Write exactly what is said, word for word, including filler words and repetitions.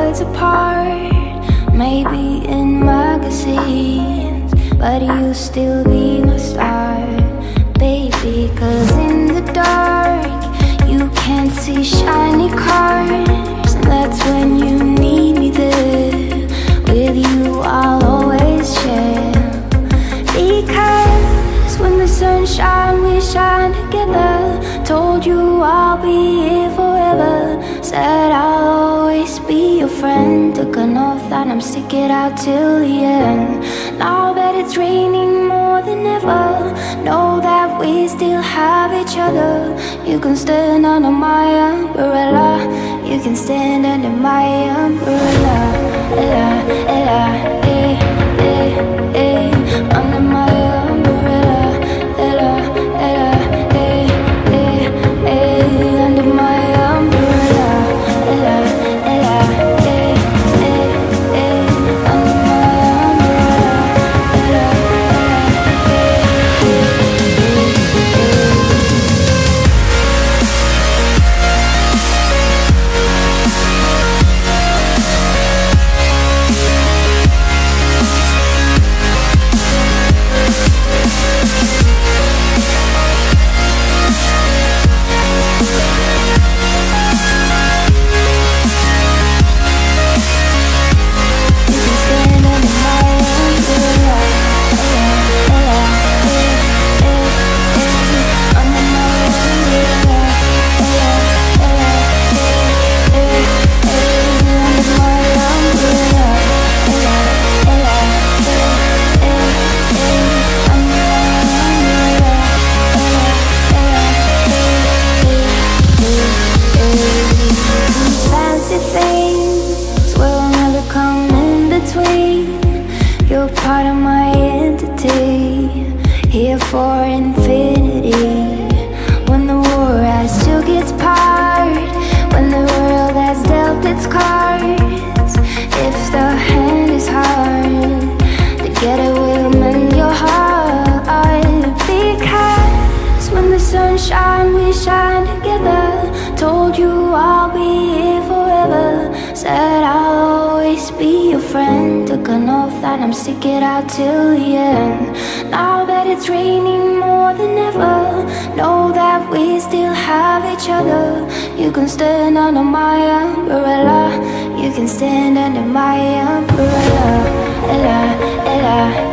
worlds apart, maybe in magazines, but you still be my star, baby. Cause in the dark, you can't see shiny cars, and that's when you need me there. With you I'll always share, because when the sun shines, we shine together. Told you I'll be here forever, said I'll always be your friend. Took an oath that I'm stick it out till the end. Now that it's raining more than ever, know that we still have each other. You can stand under my umbrella, you can stand under my umbrella, ella, ella, eh, eh, eh, under my umbrella, ella, ella, eh, eh, eh, under my umbrella, ella, ella, eh, eh, eh, under my umbrella, ella, ella, eh, you're part of my entity, here for infinity. When the war has took its part, when the world has dealt its cards, if the hand is hard, together we'll mend your heart. Because when the sun shines, we shine together. Told you I'll be here forever, said I'll always be your friend. Took an oath that I'm stick it out till the end. Now that it's raining more than ever, know that we still have each other. You can stand under my umbrella, you can stand under my umbrella, ella, ella.